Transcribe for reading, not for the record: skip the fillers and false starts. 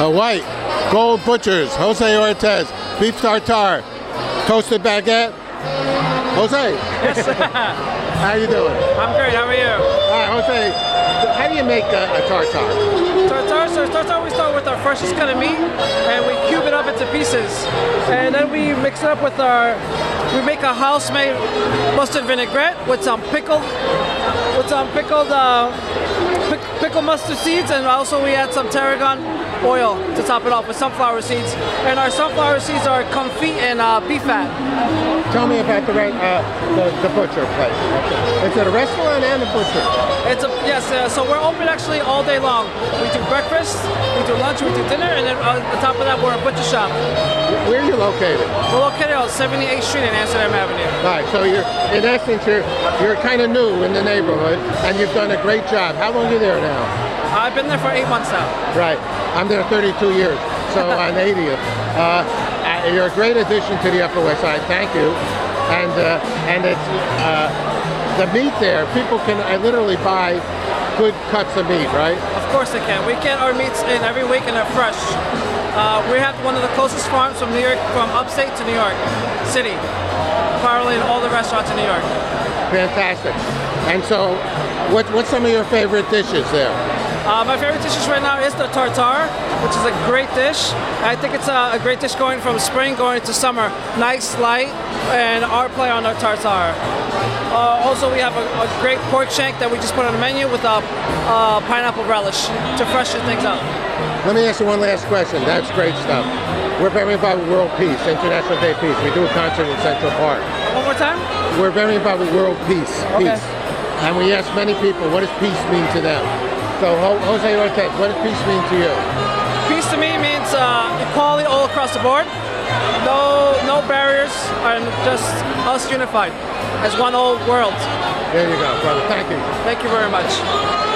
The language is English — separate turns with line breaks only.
White, Gold Butchers, Jose Ortiz, beef tartare, toasted baguette. Jose.
Yes.
How you doing?
I'm great. How are you?
All right, Jose. How do you make a tartare?
Tartare, we start with our freshest cut of meat, and we cube it up into pieces, and then we mix it up with we make a house-made mustard vinaigrette with some pickled mustard seeds, and also we add some tarragon oil to top it off with sunflower seeds. And our sunflower seeds are confit in beef fat.
Tell me about the butcher place. It's a restaurant and a butcher.
Yes. So we're open actually all day long. We do breakfast, we do lunch, we do dinner, and then on top of that, we're a butcher shop.
Where are you located?
We're located on 78th Street in Amsterdam Avenue.
All right. So in essence, you're kind of new in the neighborhood, and you've done a great job. How long are you there now?
I've been there for 8 months now.
Right. I'm there 32 years, so on 80th. You're a great addition to the Upper West Side. Thank you. And it's the meat there. People can literally buy good cuts of meat, right?
Of course they can. We get our meats in every week and they're fresh. We have one of the closest farms from New York, from upstate to New York City, paralleling all the restaurants in New York.
Fantastic. And so, what's some of your favorite dishes there?
My favorite dishes right now is the tartare, which is a great dish. I think it's a great dish going from spring going into summer. Nice, light, and our play on our tartare. Also, we have a great pork shank that we just put on the menu with a pineapple relish to freshen things up.
Let me ask you one last question. That's great stuff. We're very about World Peace, International Day Peace. We do a concert in Central Park.
One more time?
We're very about World Peace.
Okay.
Peace. And we ask many people, what does peace mean to them? So, Jose Ortiz, what does peace mean to you?
Peace to me means equality all across the board. No barriers, and just us unified as one old world.
There you go, brother. Thank you.
Thank you very much.